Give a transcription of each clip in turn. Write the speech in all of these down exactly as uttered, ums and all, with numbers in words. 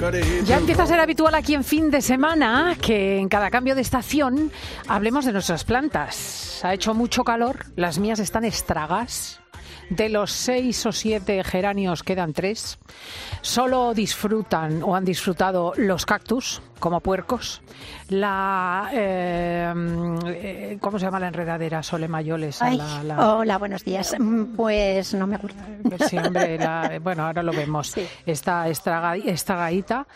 Ya empieza a ser habitual aquí en fin de semana que en cada cambio de estación hablemos de nuestras plantas. Ha hecho mucho calor, las mías están estragas. De los seis o siete geranios quedan tres. Solo disfrutan o han disfrutado los cactus, como puercos. La... Eh, ¿Cómo se llama la enredadera? Sole Mayoles. Ay, la, la... Hola, buenos días. Pues no me acuerdo. Sí, hombre, la, bueno, ahora lo vemos. Sí. Está estraga, estragadita.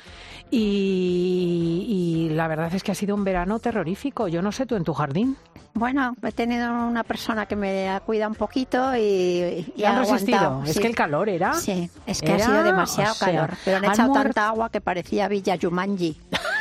Y, y la verdad es que ha sido un verano terrorífico. Yo no sé, tú en tu jardín. Bueno, he tenido una persona que me cuida un poquito y, y ¿Y han ha resistido? aguantado. Es Sí. que el calor era... Sí, es que era, ha sido demasiado o sea, calor. Pero han han echado muerto... tanta agua que parecía Villa Yumanji.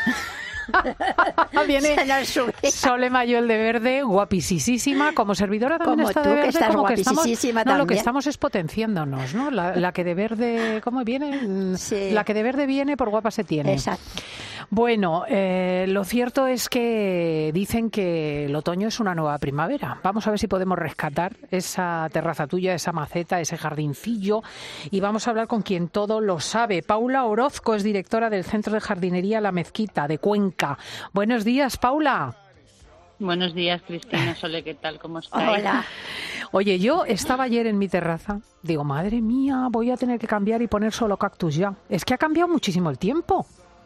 Viene Sole Mayol de verde, guapísima, como servidora también como está tú, de verde, que estás como que estamos, guapísima no, también. lo que estamos es potenciándonos, ¿no? La, la que de verde, ¿cómo viene? Sí. La que de verde viene por guapa se tiene. Exacto. Bueno, eh, lo cierto es que dicen que el otoño es una nueva primavera. Vamos a ver si podemos rescatar esa terraza tuya, esa maceta, ese jardincillo, y vamos a hablar con quien todo lo sabe. Paula Orozco es directora del Centro de Jardinería La Mezquita de Cuenca. Buenos días, Paula. Buenos días, Cristina, Sole, ¿qué tal? ¿Cómo estáis? Hola. Oye, yo estaba ayer en mi terraza, digo, madre mía, voy a tener que cambiar y poner solo cactus ya. Es que ha cambiado muchísimo el tiempo.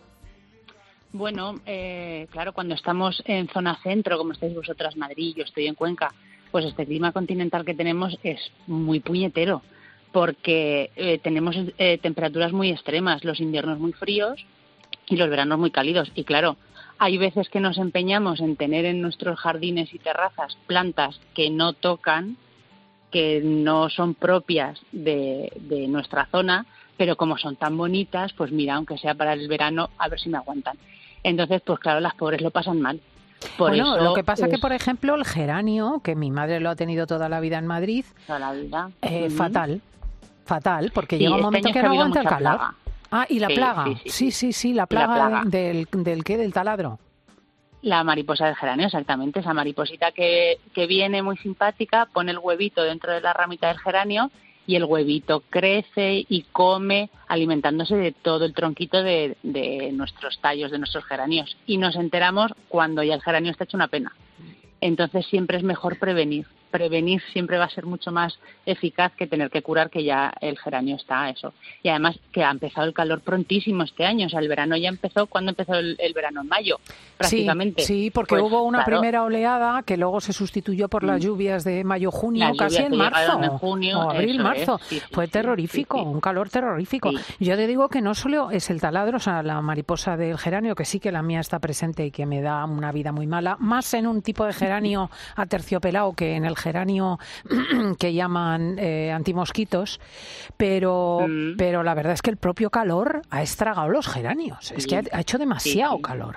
Bueno, eh, claro, cuando estamos en zona centro, como estáis vosotras, Madrid, yo estoy en Cuenca, pues este clima continental que tenemos es muy puñetero, porque eh, tenemos eh, temperaturas muy extremas, los inviernos muy fríos y los veranos muy cálidos. Y claro, hay veces que nos empeñamos en tener en nuestros jardines y terrazas plantas que no tocan, que no son propias de, de nuestra zona, pero como son tan bonitas, pues mira, aunque sea para el verano, a ver si me aguantan. Entonces, pues claro, las pobres lo pasan mal. Por bueno, eso lo que pasa es es... que, por ejemplo, el geranio, que mi madre lo ha tenido toda la vida en Madrid, Toda la vida. eh, Uh-huh. fatal, fatal, porque Sí, llega un este momento año que es que no ha habido aguanta el mucha calor. plaga. Ah, y la Sí, plaga. sí, sí, Sí, sí, sí, la La plaga, plaga. Del, del qué, del taladro. La mariposa del geranio, exactamente, esa mariposita que, que viene muy simpática, pone el huevito dentro de la ramita del geranio y el huevito crece y come alimentándose de todo el tronquito de, de nuestros tallos, de nuestros geranios. Y nos enteramos cuando ya el geranio está hecho una pena. Entonces siempre es mejor prevenir. Prevenir siempre va a ser mucho más eficaz que tener que curar, que ya el geranio está eso. Y además que ha empezado el calor prontísimo este año, o sea, el verano ya empezó, ¿cuándo empezó el, el verano? En mayo, prácticamente. Sí, sí, porque Pues, hubo una claro, primera oleada que luego se sustituyó por las lluvias de mayo-junio, Las casi lluvias en que marzo, llegaron en junio, o abril, eso marzo. es, sí, sí, Fue sí, terrorífico, sí, sí. un calor terrorífico. Sí. Yo te digo que no solo es el taladro, o sea, la mariposa del geranio, que sí que la mía está presente y que me da una vida muy mala, más en un tipo de geranio aterciopelado que en el geranio que llaman eh, antimosquitos, pero, Mm. pero la verdad es que el propio calor ha estragado los geranios. Es Sí. que ha, ha hecho demasiado Sí, sí. calor.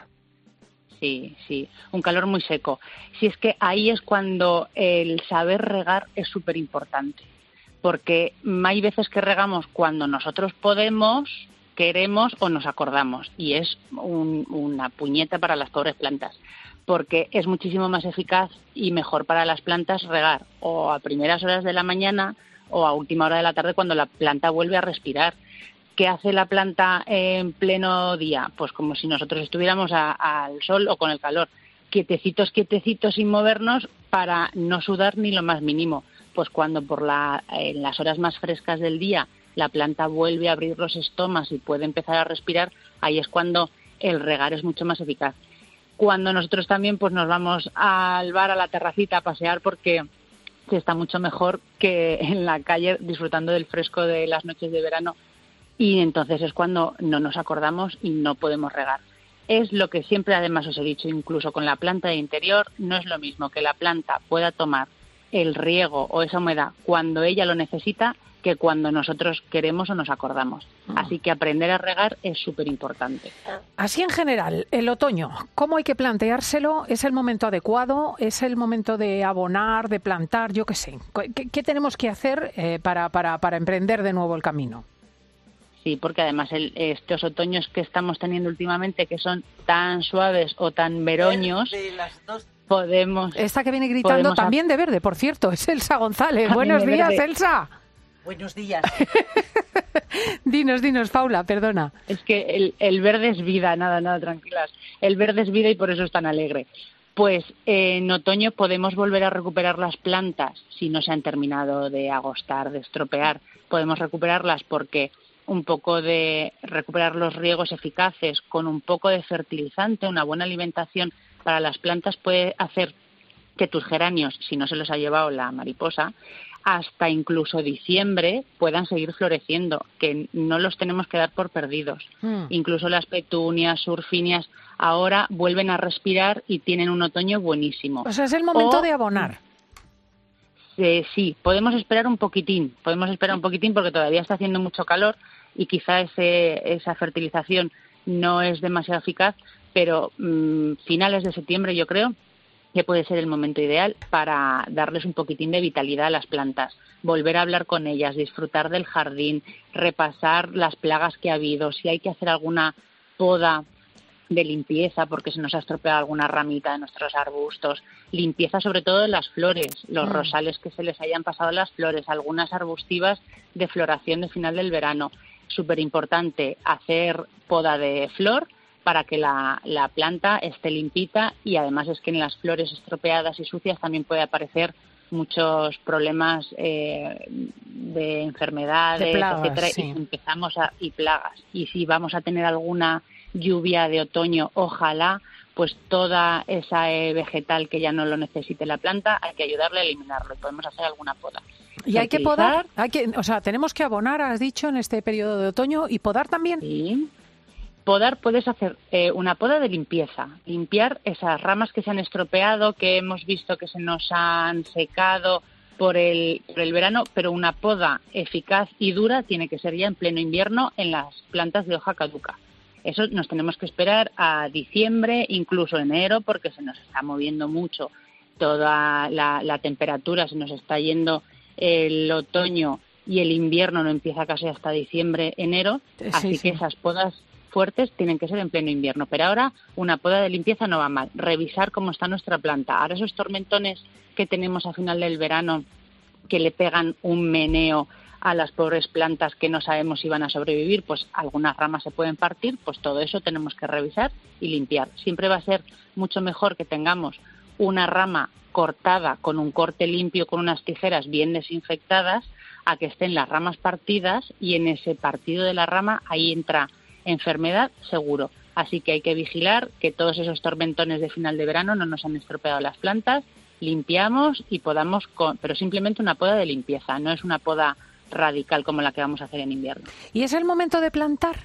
Sí, sí, un calor muy seco. Si es que ahí es cuando el saber regar es súper importante, porque hay veces que regamos cuando nosotros podemos, queremos o nos acordamos, y es un, una puñeta para las pobres plantas, porque es muchísimo más eficaz y mejor para las plantas regar o a primeras horas de la mañana o a última hora de la tarde cuando la planta vuelve a respirar. ¿Qué hace la planta en pleno día? Pues como si nosotros estuviéramos a, al sol o con el calor, quietecitos, quietecitos, sin movernos, para no sudar ni lo más mínimo. Pues cuando por la, en las horas más frescas del día la planta vuelve a abrir los estomas y puede empezar a respirar, ahí es cuando el regar es mucho más eficaz. Cuando nosotros también pues nos vamos al bar, a la terracita, a pasear, porque se está mucho mejor que en la calle disfrutando del fresco de las noches de verano, y entonces es cuando no nos acordamos y no podemos regar. Es lo que siempre además os he dicho, incluso con la planta de interior, no es lo mismo que la planta pueda tomar el riego o esa humedad cuando ella lo necesita que cuando nosotros queremos o nos acordamos. Así que aprender a regar es súper importante. Así en general, el otoño, ¿cómo hay que planteárselo? ¿Es el momento adecuado? ¿Es el momento de abonar, de plantar? Yo qué sé. ¿Qué, qué tenemos que hacer eh, para, para, para emprender de nuevo el camino? Sí, porque además el, estos otoños que estamos teniendo últimamente, que son tan suaves o tan veroños, de las dos. podemos... Esta que viene gritando también de verde, por cierto, es Elsa González. Buenos días, verde. Elsa. Buenos días. Dinos, dinos, Paula, perdona. Es que el, el verde es vida, nada, nada, tranquilas. El verde es vida y por eso es tan alegre. Pues eh, en otoño podemos volver a recuperar las plantas si no se han terminado de agostar, de estropear. Podemos recuperarlas porque un poco de recuperar los riegos eficaces con un poco de fertilizante, una buena alimentación para las plantas puede hacer que tus geranios, si no se los ha llevado la mariposa, hasta incluso diciembre puedan seguir floreciendo, que no los tenemos que dar por perdidos. Mm. Incluso las petunias, surfinias, ahora vuelven a respirar y tienen un otoño buenísimo. O sea, es el momento o, de abonar. Eh, sí, podemos esperar un poquitín, podemos esperar un poquitín porque todavía está haciendo mucho calor y quizá ese, esa fertilización no es demasiado eficaz, pero mmm, finales de septiembre yo creo que puede ser el momento ideal para darles un poquitín de vitalidad a las plantas, volver a hablar con ellas, disfrutar del jardín, repasar las plagas que ha habido, si hay que hacer alguna poda de limpieza porque se nos ha estropeado alguna ramita de nuestros arbustos, limpieza sobre todo de las flores, los mm. rosales que se les hayan pasado las flores, algunas arbustivas de floración de final del verano. Súper importante hacer poda de flor para que la, la planta esté limpita y además es que en las flores estropeadas y sucias también puede aparecer muchos problemas eh, de enfermedades, de plagas, etcétera, sí. y empezamos a, y plagas. Y si vamos a tener alguna lluvia de otoño, ojalá, pues toda esa eh, vegetal que ya no lo necesite la planta, hay que ayudarle a eliminarlo y podemos hacer alguna poda. Y hay que podar, hay que, o sea, tenemos que abonar, has dicho, en este periodo de otoño y podar también. Sí. Podar, puedes hacer eh, una poda de limpieza, limpiar esas ramas que se han estropeado, que hemos visto que se nos han secado por el, por el verano, pero una poda eficaz y dura tiene que ser ya en pleno invierno en las plantas de hoja caduca. Eso nos tenemos que esperar a diciembre, incluso enero, porque se nos está moviendo mucho toda la, la temperatura, se nos está yendo el otoño y el invierno no empieza casi hasta diciembre, enero, sí, así sí. que esas podas fuertes tienen que ser en pleno invierno, pero ahora una poda de limpieza no va mal, revisar cómo está nuestra planta. Ahora esos tormentones que tenemos a final del verano que le pegan un meneo a las pobres plantas que no sabemos si van a sobrevivir, pues algunas ramas se pueden partir, pues todo eso tenemos que revisar y limpiar. Siempre va a ser mucho mejor que tengamos una rama cortada con un corte limpio, con unas tijeras bien desinfectadas, a que estén las ramas partidas y en ese partido de la rama ahí entra enfermedad seguro. Así que hay que vigilar que todos esos tormentones de final de verano no nos han estropeado las plantas, limpiamos y podamos, con, pero simplemente una poda de limpieza, no es una poda radical como la que vamos a hacer en invierno. ¿Y es el momento de plantar?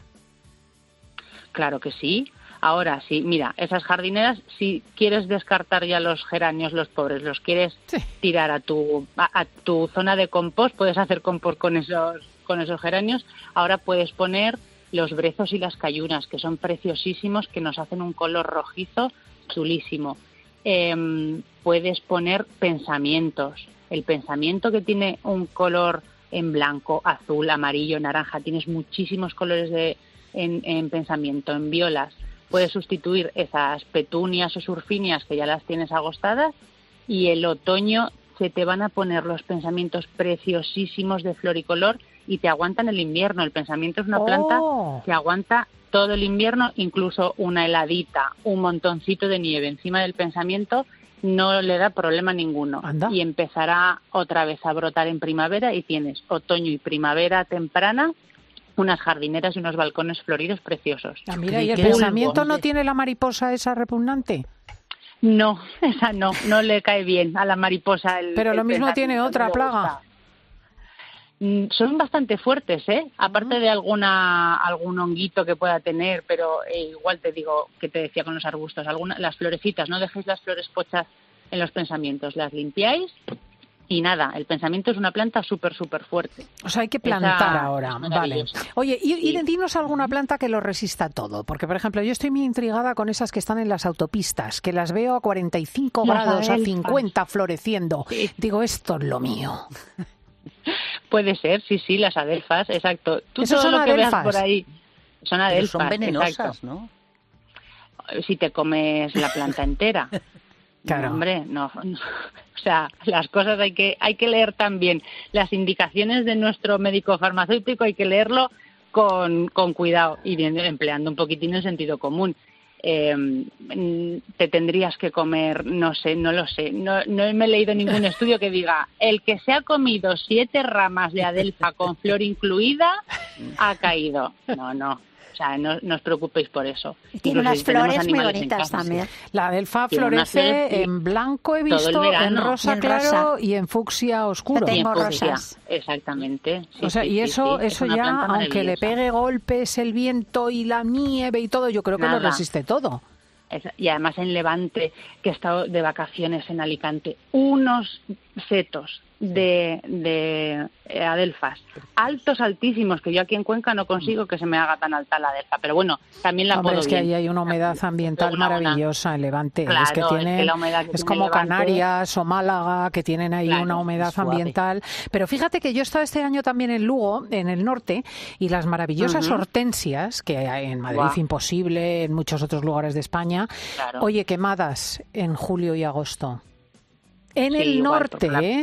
Claro que sí. Ahora sí, mira, esas jardineras, si quieres descartar ya los geranios, los pobres, los quieres sí. tirar a tu a, a tu zona de compost, puedes hacer compost con esos con esos geranios. Ahora puedes poner los brezos y las cayunas, que son preciosísimos, que nos hacen un color rojizo chulísimo. Eh, puedes poner pensamientos. El pensamiento que tiene un color en blanco, azul, amarillo, naranja, tienes muchísimos colores de en, en pensamiento, en violas. Puedes sustituir esas petunias o surfinias que ya las tienes agostadas y el otoño se te van a poner los pensamientos preciosísimos de floricolor y te aguantan el invierno. El pensamiento es una planta oh. que aguanta todo el invierno, incluso una heladita, un montoncito de nieve encima del pensamiento no le da problema ninguno. Anda. Y empezará otra vez a brotar en primavera y tienes otoño y primavera temprana, unas jardineras y unos balcones floridos preciosos. Ah, mira, ¿y el pensamiento no tiene la mariposa esa repugnante? No, esa no, no le cae bien a la mariposa. El, Pero el lo mismo tiene otra plaga. Son bastante fuertes, ¿eh? Aparte uh-huh. de alguna algún honguito que pueda tener, pero eh, igual te digo que te decía con los arbustos, alguna, las florecitas, no dejéis las flores pochas en los pensamientos, las limpiáis y nada, el pensamiento es una planta súper, súper fuerte. O sea, hay que plantar Esa ahora, vale. Oye, y, sí. y dinos alguna planta que lo resista todo, porque por ejemplo yo estoy muy intrigada con esas que están en las autopistas, que las veo a cuarenta y cinco las grados, adelfas. A cincuenta floreciendo. Sí. Digo, esto es lo mío. Puede ser, sí, sí, las adelfas, exacto. Tú Eso todo son lo que adelfas. veas por ahí son adelfas. Pero son venenosas, exacto. ¿no? Si te comes la planta entera. Claro. No, hombre, no, no. O sea, las cosas hay que hay que leer también. Las indicaciones de nuestro médico farmacéutico hay que leerlo con, con cuidado y bien, empleando un poquitín el sentido común. Eh, te tendrías que comer, no sé, no lo sé, no, no me he leído ningún estudio que diga el que se ha comido siete ramas de adelfa con flor incluida ha caído. No, no. O sea, no, no os preocupéis por eso. Tiene unas si flores muy bonitas también. La adelfa florece en blanco, he visto, en rosa en claro rosa. y en fucsia oscuro. Yo tengo Y en fucsia, rosas. exactamente. Sí, o sea, sí, y sí, eso, sí, eso es una ya, planta aunque le maravillosa. pegue golpes el viento y la nieve y todo, yo creo que Nada. lo resiste todo. Y además en Levante, que he estado de vacaciones en Alicante, unos setos de, de eh, adelfas altos, altísimos, que yo aquí en Cuenca no consigo que se me haga tan alta la adelfa, pero bueno, también la Hombre, puedo es que bien. ahí hay una humedad ambiental Una- una- maravillosa en Levante. Claro, es que es que tienen, la humedad que es tiene como Levante- Canarias o Málaga, que tienen ahí Claro, una humedad suave. ambiental. Pero fíjate que yo he estado este año también en Lugo, en el norte, y las maravillosas Ujú. hortensias, que hay en Madrid Guau. imposible, en muchos otros lugares de España, Claro. oye, quemadas en julio y agosto. En Sí, el igual, norte, porque la- ¿eh?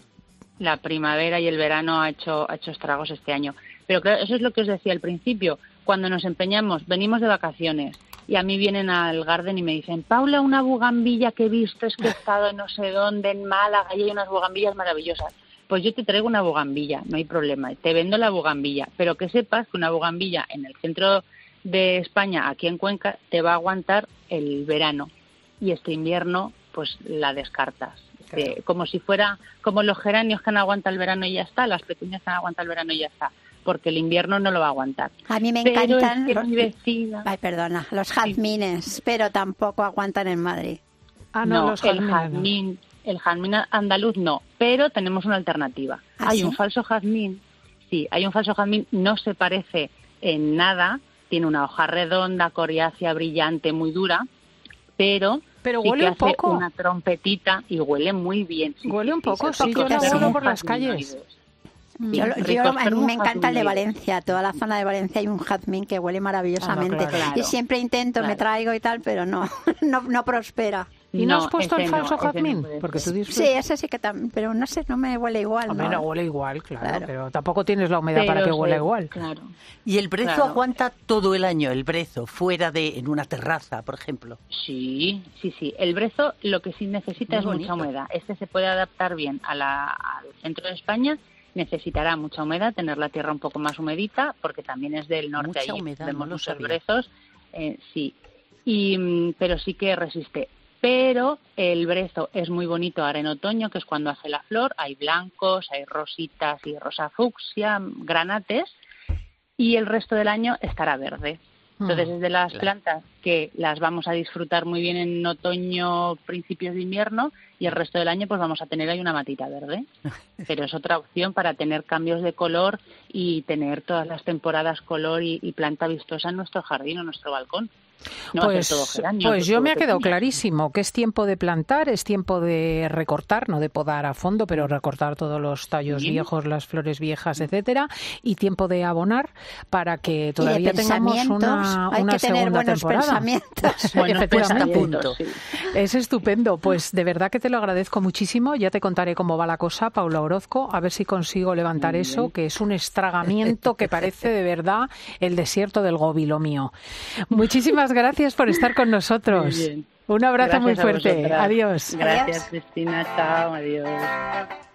La primavera y el verano ha hecho, ha hecho estragos este año. Pero claro, eso es lo que os decía al principio. Cuando nos empeñamos, venimos de vacaciones y a mí vienen al Garden y me dicen, Paula, una bugambilla que he visto, es que he estado en no sé dónde, en Málaga, y hay unas bugambillas maravillosas. Pues yo te traigo una bugambilla, no hay problema, te vendo la bugambilla. Pero que sepas que una bugambilla en el centro de España, aquí en Cuenca, te va a aguantar el verano. Y este invierno, pues la descartas. De, como si fuera como los geranios que han aguantado el verano y ya está, las petunias que han aguantado el verano y ya está, porque el invierno no lo va a aguantar. A mí me Pero encantan es que los, mi vecina- ay, perdona, los jazmines, pero tampoco aguantan en Madrid. Ah, no, no, los el jazmines no. jazmín, el jazmín andaluz no, pero tenemos una alternativa. ¿Ah, hay sí? un falso jazmín, sí, hay un falso jazmín, no se parece en nada, tiene una hoja redonda, coriácea, brillante, muy dura, pero Pero sí huele que un hace poco. una trompetita y huele muy bien. Sí, Huele sí, un poco, se sí, yo toca, lo son huelo por las jazminoides. calles. Yo, lo- yo- Ricos, a pero mí un me encanta el de jazminoide. Valencia, toda la zona de Valencia hay un jazmín que huele maravillosamente. Ah, no, claro. Y siempre intento, me Claro. traigo y tal, pero no, no, no prospera. ¿Y no, has puesto ese el no, falso ese no jazmín? puede Porque ser. tú Sí, disfrutas. ese sí que también, pero no sé, no me huele igual. Hombre, ¿no? no huele igual, claro, Claro. pero tampoco tienes la humedad Pero para que se- huela igual. Claro. Y el brezo Claro. aguanta todo el año, el brezo, fuera de, en una terraza, por ejemplo. Sí, sí, sí. El brezo lo que sí necesita Muy es bonito. mucha humedad. Este se puede adaptar bien a la- al centro de España. Necesitará mucha humedad, tener la tierra un poco más humedita, porque también es del norte. Mucha Allí humedad, vemos no lo muchos sabía. brezos. Eh, sí, y, mm, pero sí que resiste. Pero el brezo es muy bonito ahora en otoño, que es cuando hace la flor. Hay blancos, hay rositas y rosa fucsia, granates, y el resto del año estará verde. Entonces Mm, es de las claro. plantas que las vamos a disfrutar muy bien en otoño, principios de invierno, y el resto del año pues vamos a tener ahí una matita verde. Pero es otra opción para tener cambios de color y tener todas las temporadas color y, y planta vistosa en nuestro jardín o en nuestro balcón. No va a Pues, ser todo geranio, pues yo todo me ha quedado pequeño. clarísimo que es tiempo de plantar, es tiempo de recortar, no de podar a fondo, pero recortar todos los tallos Sí. viejos, las flores viejas, etcétera, y tiempo de abonar para que todavía y de tengamos pensamientos, una, hay una que tener segunda buenos temporada. pensamientos. Bueno, Efectivamente. pensamientos, sí. Es estupendo, pues de verdad que te lo agradezco muchísimo. Ya te contaré cómo va la cosa, Paula Orozco, a ver si consigo levantar Muy eso, bien. que es un estragamiento que parece de verdad el desierto del Góbilo mío. Muchísimas gracias por estar con nosotros. Muy bien. Un abrazo muy Gracias a fuerte. vosotras. Adiós. Gracias, Adiós. Cristina. Chao. Adiós.